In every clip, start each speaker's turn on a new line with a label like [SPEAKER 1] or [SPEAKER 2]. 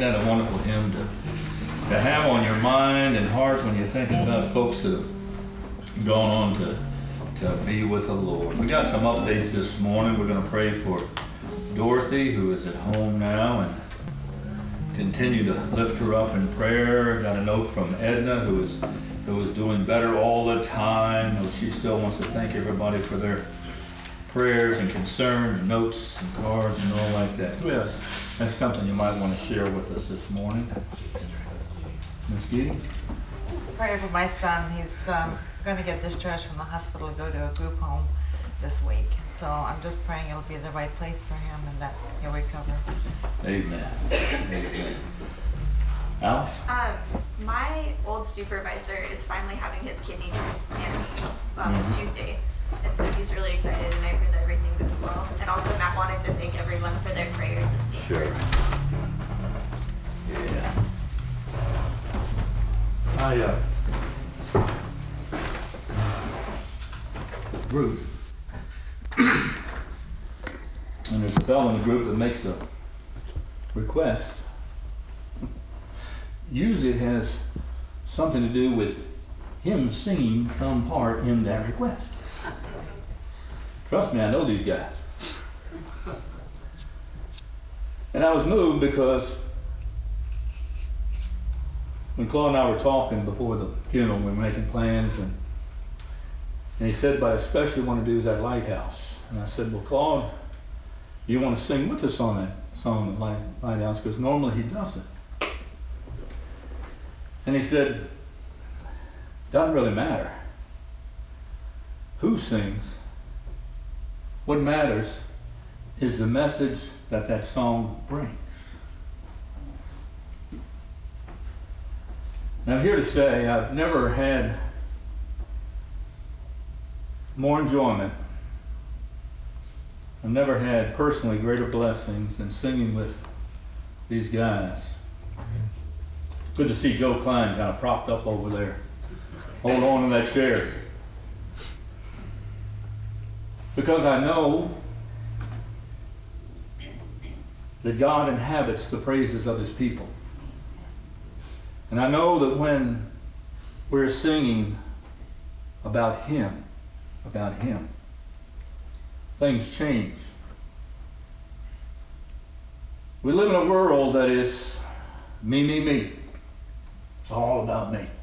[SPEAKER 1] Isn't that a wonderful hymn to have on your mind and heart when you're thinking about folks that have gone on to be with the Lord? We got some updates this morning. We're going to pray for Dorothy, who is at home now, and continue to lift her up in prayer. Got a note from Edna, who is doing better all the time. She still wants to thank everybody for their prayers and concern and notes and cards and all like that. Yes, that's something you might want to share with us this morning. Ms. Giddy?
[SPEAKER 2] Just pray for my son. He's going to get discharged from the hospital to go to a group home this week. So I'm just praying it'll be the right place for him and that he'll recover.
[SPEAKER 1] Amen. Amen. Alice?
[SPEAKER 3] My old supervisor is finally having his kidney transplant Tuesday. And so he's really excited, and I pray that everything goes well. And also, Matt wanted to thank everyone for their prayers and support.
[SPEAKER 1] Sure. Yeah. Group. And there's a fellow in the group that makes a request. Usually it has something to do with him singing some part in that request. Trust me, I know these guys. And I was moved because when Claude and I were talking before the funeral, we were making plans, and he said, but I especially want to do that Lighthouse. And I said, well, Claude, you want to sing with us on that song, the Lighthouse, because normally he doesn't. And he said, doesn't really matter who sings. What matters is the message that that song brings. Now I'm here to say I've never had more enjoyment. I've never had personally greater blessings than singing with these guys. Good to see Joe Klein kind of propped up over there, holding on to that chair. Because I know that God inhabits the praises of His people. And I know that when we're singing about Him, things change. We live in a world that is me, me, me. It's all about me.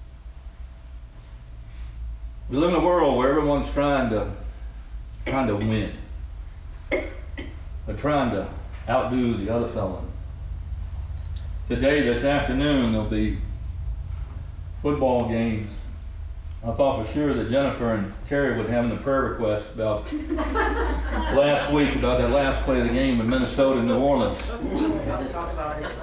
[SPEAKER 1] We live in a world where everyone's trying to win. They're trying to outdo the other fellow. Today, this afternoon, there'll be football games. I thought for sure that Jennifer and Terry would have the prayer request about last week, about that last play of the game in Minnesota and New Orleans.
[SPEAKER 2] Talk about it.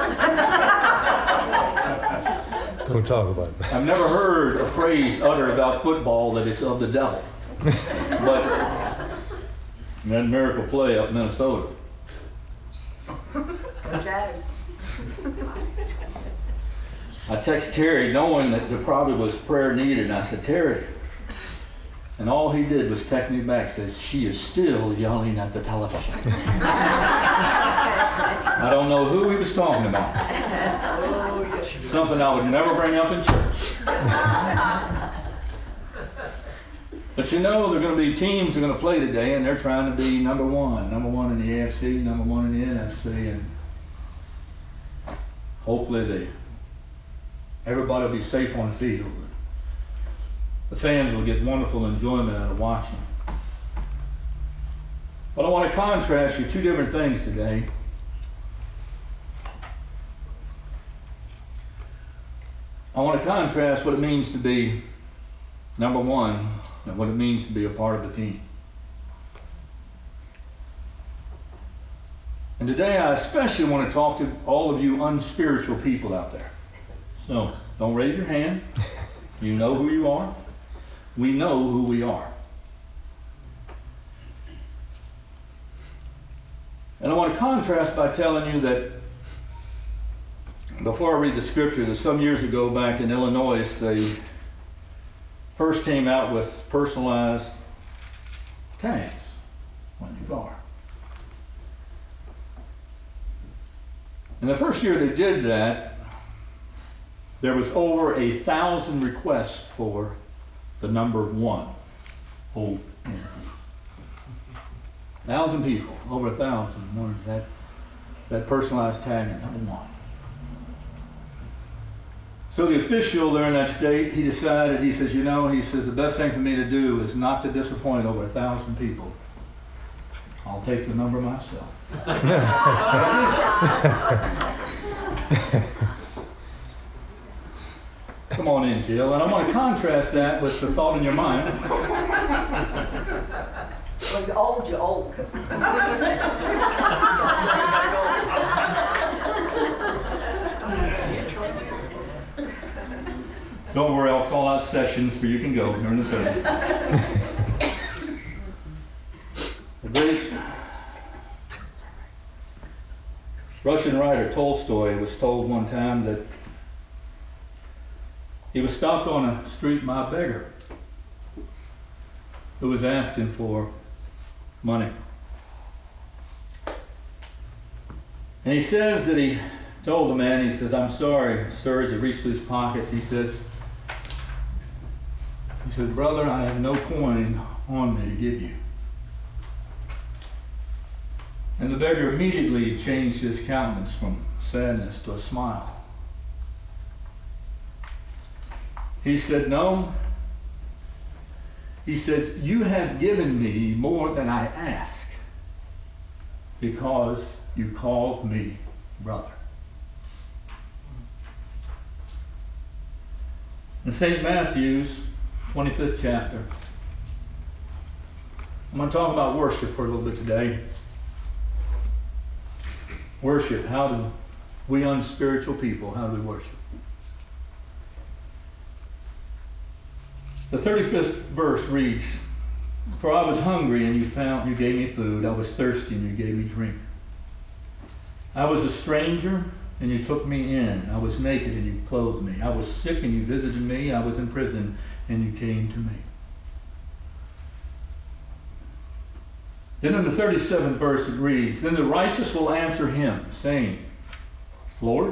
[SPEAKER 4] Don't talk about it.
[SPEAKER 1] I've never heard a phrase uttered about football that it's of the devil. But that miracle play up in Minnesota. I text Terry knowing that there probably was prayer needed, and I said, Terry, and all he did was text me back, says, she is still yelling at the television. I don't know who he was talking about. Something I would never bring up in church. But you know, there are going to be teams that are going to play today, and they're trying to be number one in the AFC, number one in the NFC, and hopefully everybody will be safe on the field. The fans will get wonderful enjoyment out of watching. But I want to contrast you two different things today. I want to contrast what it means to be number one and what it means to be a part of the team. And today I especially want to talk to all of you unspiritual people out there. So, don't raise your hand. You know who you are. We know who we are. And I want to contrast by telling you that before I read the scripture, that some years ago back in Illinois, they first came out with personalized tags on your car. And the first year they did that, there was over 1,000 requests for the number 1. Old Enfield. 1,000 people, over 1,000 wanted that personalized tag at number 1. So the official there in that state, he decided, he says, the best thing for me to do is not to disappoint over 1,000 people. I'll take the number myself. Come on in, Jill. And I'm going to contrast that with the thought in your mind.
[SPEAKER 5] Well, you're old.
[SPEAKER 1] Don't worry, I'll call out sessions where you can go during the service. The great Russian writer Tolstoy was told one time that he was stopped on a street by a beggar who was asking for money. And he says that he told the man, he says, "I'm sorry, sir," as he reached through his pockets, he says, "Brother, I have no coin on me to give you." And the beggar immediately changed his countenance from sadness to a smile. He said, "No." He said, "You have given me more than I ask because you called me brother." In St. Matthew's 25th chapter, I'm going to talk about worship for a little bit today. Worship. How do we unspiritual people, how do we worship? The 35th verse reads, "For I was hungry and you gave me food. I was thirsty and you gave me drink. I was a stranger and you took me in. I was naked and you clothed me. I was sick and you visited me. I was in prison and you came to me." Then in the 37th verse it reads, "Then the righteous will answer him, saying, Lord,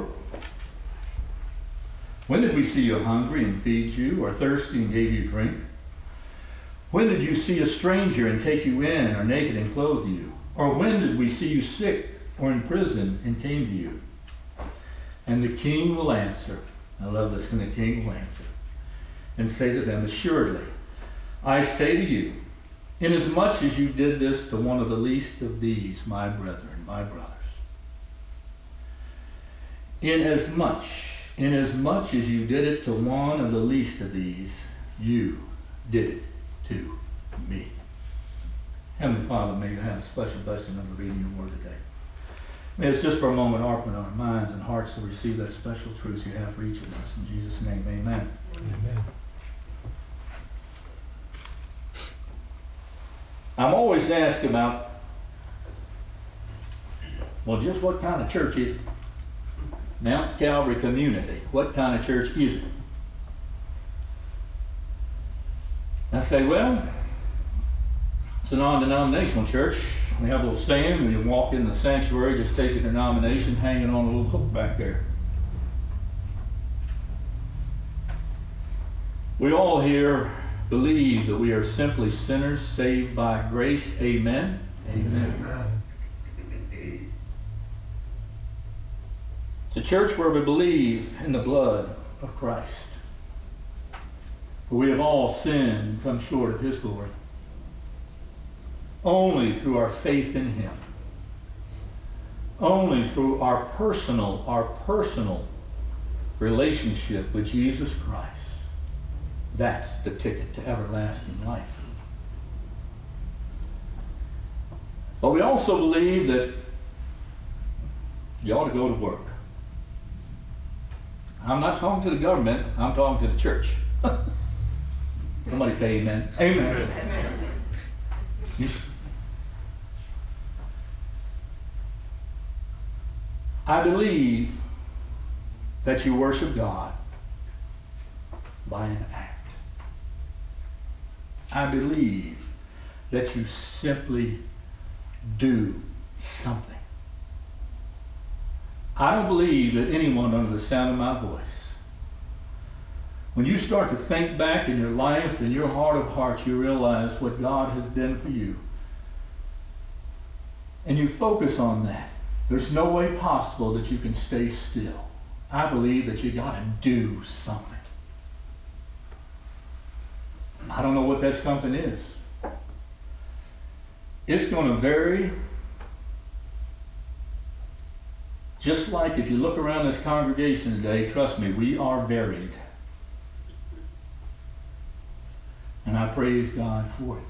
[SPEAKER 1] when did we see you hungry and feed you, or thirsty and gave you drink? When did you see a stranger and take you in, or naked and clothe you? Or when did we see you sick or in prison and came to you?" And the king will answer, I love this, and the king will answer and say to them, "Assuredly, I say to you, inasmuch as you did this to one of the least of these, my brethren, my brothers, inasmuch as you did it to one of the least of these, you did it to me." Heavenly Father, may you have a special blessing of the reading your word today. May us just for a moment open our minds and hearts to receive that special truth you have for each of us. In Jesus' name, amen.
[SPEAKER 4] Amen.
[SPEAKER 1] I'm always asked about, well, just what kind of church is it? Mount Calvary Community. What kind of church is it? I say, well, it's a non-denominational church. We have a little saying when you walk in the sanctuary, just take your denomination hanging on a little hook back there. We all here believe that we are simply sinners saved by grace. Amen? Amen. It's a church where we believe in the blood of Christ. For we have all sinned and come short of His glory. Only through our faith in Him. Only through our personal relationship with Jesus Christ. That's the ticket to everlasting life. But we also believe that you ought to go to work. I'm not talking to the government, I'm talking to the church. Somebody say amen. Amen. Amen. I believe that you worship God by an act. I believe that you simply do something. I don't believe that anyone under the sound of my voice, when you start to think back in your life, in your heart of hearts, you realize what God has done for you. And you focus on that. There's no way possible that you can stay still. I believe that you got to do something. I don't know what that something is. It's going to vary. Just like if you look around this congregation today, trust me, we are varied. And I praise God for it.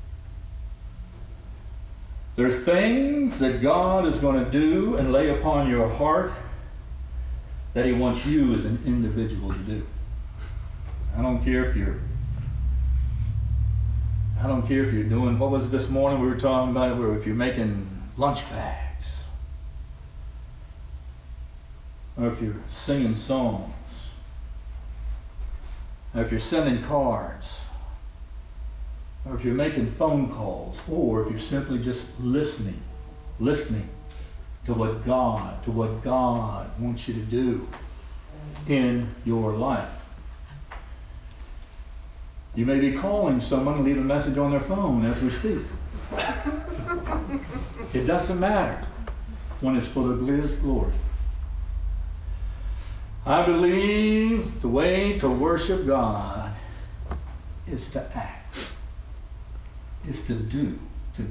[SPEAKER 1] There are things that God is going to do and lay upon your heart that He wants you as an individual to do. I don't care if you're doing, what was it this morning we were talking about, where if you're making lunch bags, or if you're singing songs, or if you're sending cards, or if you're making phone calls, or if you're simply just listening to what God wants you to do in your life. You may be calling someone and leave a message on their phone as we speak. It doesn't matter when it's for His glory. I believe the way to worship God is to act, is to do.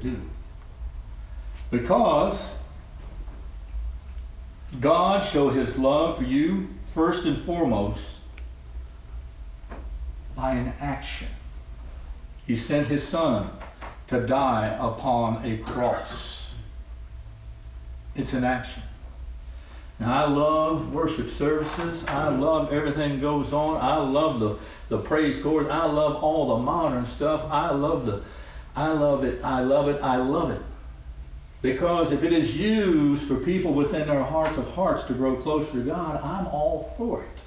[SPEAKER 1] Because God showed His love for you first and foremost by an action. He sent His Son to die upon a cross. It's an action. Now, I love worship services. I love everything that goes on. I love the praise chorus. I love all the modern stuff. I love it. Because if it is used for people within their hearts of hearts to grow closer to God, I'm all for it.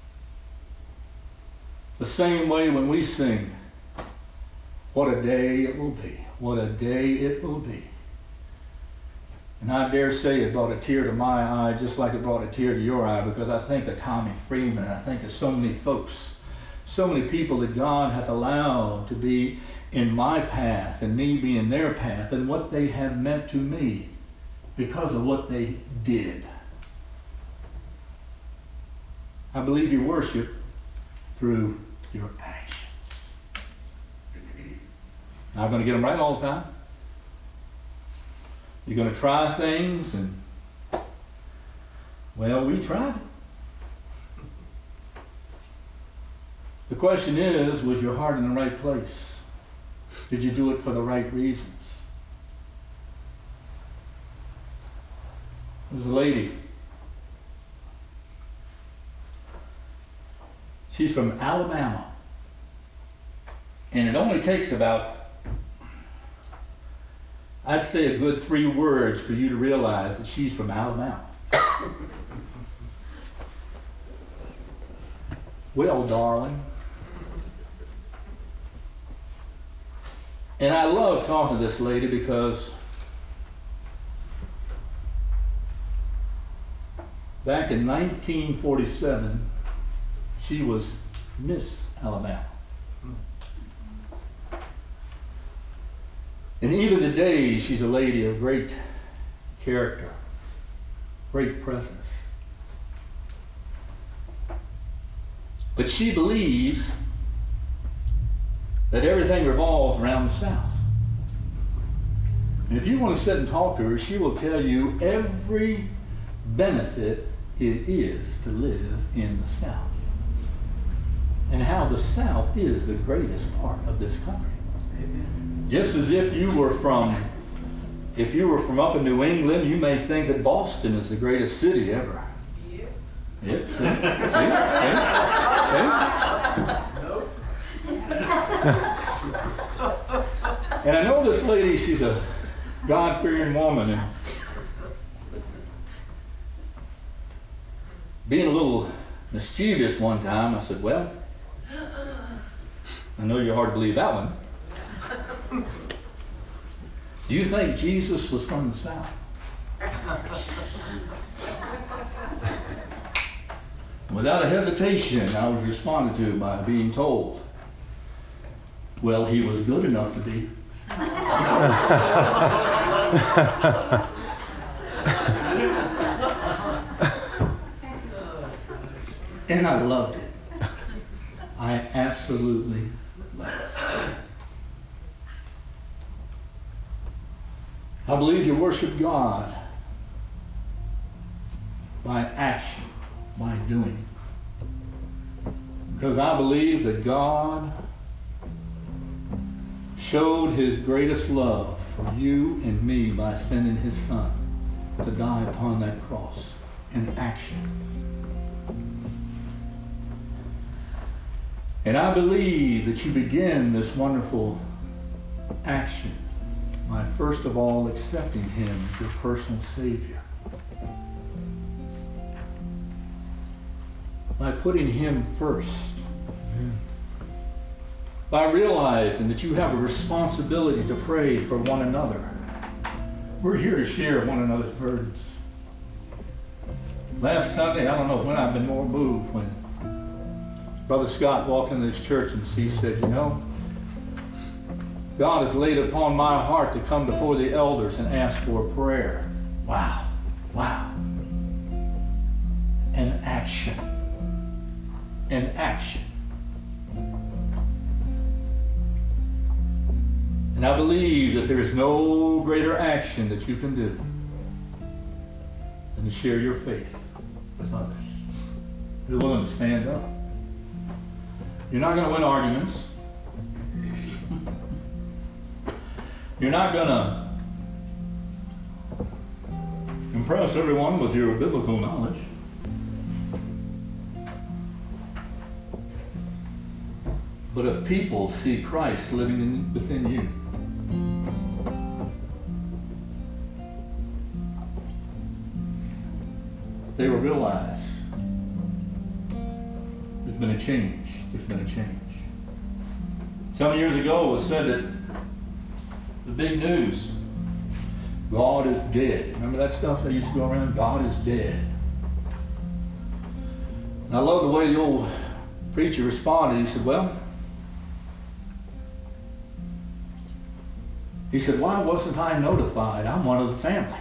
[SPEAKER 1] The same way when we sing, what a day it will be. What a day it will be. And I dare say it brought a tear to my eye just like it brought a tear to your eye, because I think of Tommy Freeman. I think of so many folks, so many people that God has allowed to be in my path and me be in their path, and what they have meant to me because of what they did. I believe you worship through your actions. Not going to get them right all the time. You're going to try things, and well, we tried it. The question is, was your heart in the right place? Did you do it for the right reasons? There's a lady. She's from Alabama. And it only takes about, I'd say, a good 3 words for you to realize that she's from Alabama. Well, darling. And I love talking to this lady because back in 1947, she was Miss Alabama. And even today, she's a lady of great character, great presence. But she believes that everything revolves around the South. And if you want to sit and talk to her, she will tell you every benefit it is to live in the South, and how the South is the greatest part of this country. Amen. Just as if you were from up in New England, you may think that Boston is the greatest city ever. Yep. Yep.
[SPEAKER 5] Nope.
[SPEAKER 1] And I know this lady, she's a God-fearing woman, and being a little mischievous one time, I said, well, I know you're hard to believe that one. Do you think Jesus was from the South? Without a hesitation, I was responded to by being told, well, he was good enough to be. And I loved it. I absolutely loved it. I believe you worship God by action, by doing. Because I believe that God showed His greatest love for you and me by sending His Son to die upon that cross in action. And I believe that you begin this wonderful action by first of all accepting Him as your personal Savior. By putting Him first. By realizing that you have a responsibility to pray for one another. We're here to share one another's burdens. Last Sunday, I don't know when I've been more moved when Brother Scott walked into this church and he said, you know, God has laid upon my heart to come before the elders and ask for prayer. Wow. Wow. And action. And action. And I believe that there is no greater action that you can do than to share your faith with others. You're willing to stand up. You're not going to win arguments. You're not going to impress everyone with your biblical knowledge. But if people see Christ living within you, they will realize there's been a change. There's been a change. Some years ago it was said that the big news, God is dead. Remember that stuff that used to go around? God is dead. And I love the way the old preacher responded. He said, well, he said, why wasn't I notified? I'm one of the family.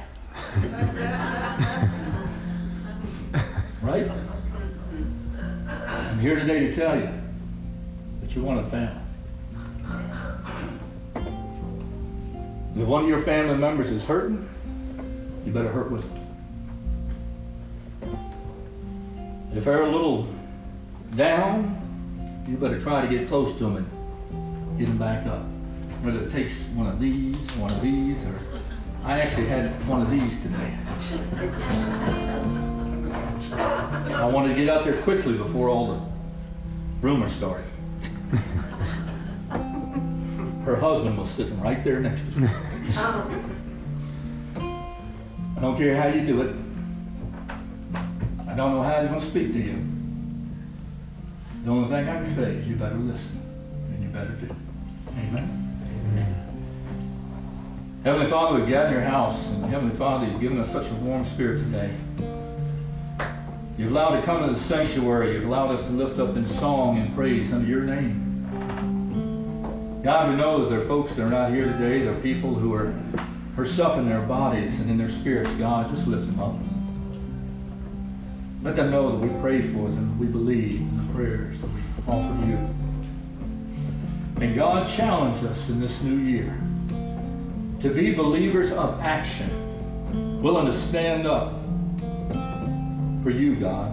[SPEAKER 1] Right? I'm here today to tell you that you're one of the family. If one of your family members is hurting, you better hurt with them. If they're a little down, you better try to get close to them and get them back up. Whether it takes one of these, or I actually had one of these today. I wanted to get out there quickly before all the rumors started. Her husband was sitting right there next to her. I don't care how you do it. I don't know how he's going to speak to you. The only thing I can say is you better listen and you better do. Amen. Heavenly Father, we've gathered in your house, and Heavenly Father, you've given us such a warm spirit today. You've allowed us to come to the sanctuary. You've allowed us to lift up in song and praise under your name. God, we know that there are folks that are not here today. There are people who are suffering in their bodies and in their spirits. God, just lift them up. Let them know that we pray for them. We believe in the prayers that we offer you. And God, challenge us in this new year to be believers of action, willing to stand up for you, God.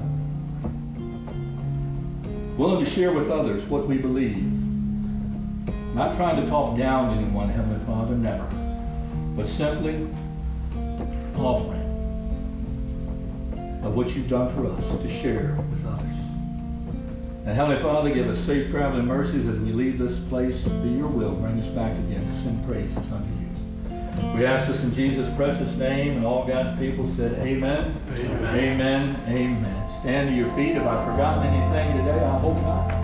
[SPEAKER 1] Willing to share with others what we believe. Not trying to talk down to anyone, Heavenly Father, never. But simply offering of what you've done for us to share with others. And Heavenly Father, give us safe traveling mercies as we leave this place. Be your will. Bring us back again to sing praises unto you. We ask this in Jesus' precious name, and all God's people said amen. Amen. Amen. Amen. Stand to your feet. If I've forgotten anything today, I hope not.